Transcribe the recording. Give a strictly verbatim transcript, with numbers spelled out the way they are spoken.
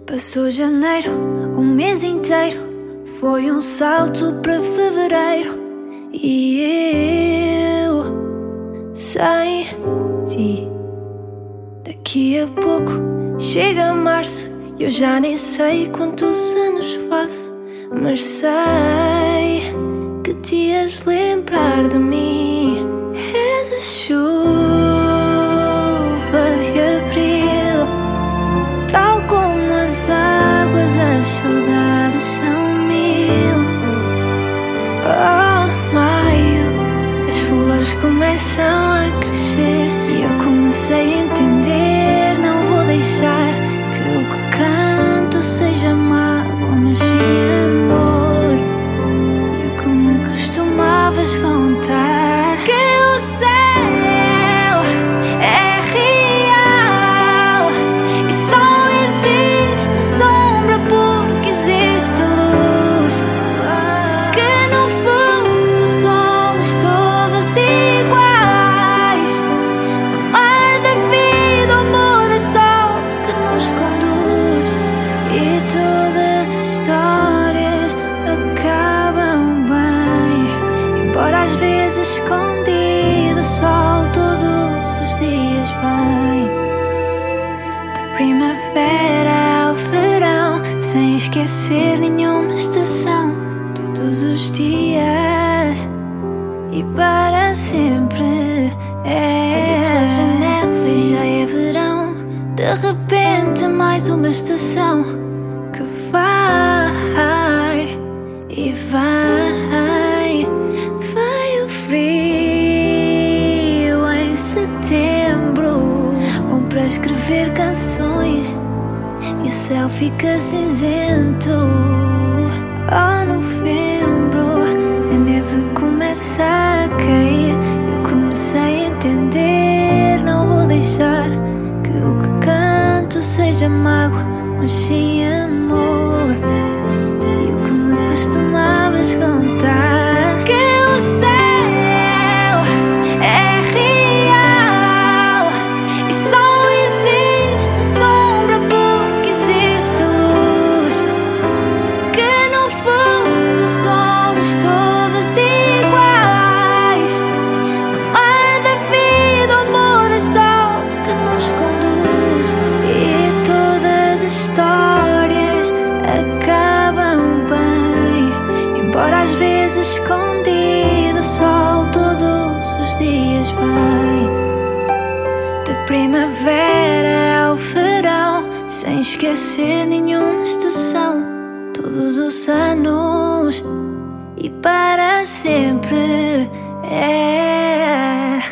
Passou janeiro, um mês inteiro, foi um salto para fevereiro. E eu sem ti. Daqui a pouco chega março e eu já nem sei quantos anos faço, mas sei que te ias lembrar de mim. És a chuva de abril, tal como as águas, as saudades são mil. Oh, maio, as flores começam a crescer e eu comecei a entender. Não vou deixar que o que canto seja mágoa, mas sim amor. E o que me costumavas contar, que o céu é real e só existe sombra porque existe luz, que no fundo somos todos iguais. No mar da vida o amor é só que nos conduz, e todas as histórias acabam bem. Embora às vezes escondido, o sol todos os dias vem. Da primavera ao verão, sem esquecer nenhuma estação, todos os dias e para sempre. É pela janela e já é verão. De repente mais uma estação que vai e vai. Veio frio em setembro, bom para escrever canções, e o céu fica cinzento. Oh, novembro, a neve começa a cair. Eu comecei a entender. Não vou deixar que o que canto seja mágoa, mas sim amor. E o que me costumavas contar, que o céu é real e só existe sombra porque existe luz, que no fundo somos todos iguais. No mar da vida o amor é só que nos conduz, e todas as histórias acabam bem. Embora às vezes escondido, o sol todos os dias vem. Da primavera ao verão, sem esquecer nenhuma estação, todos os anos e para sempre. É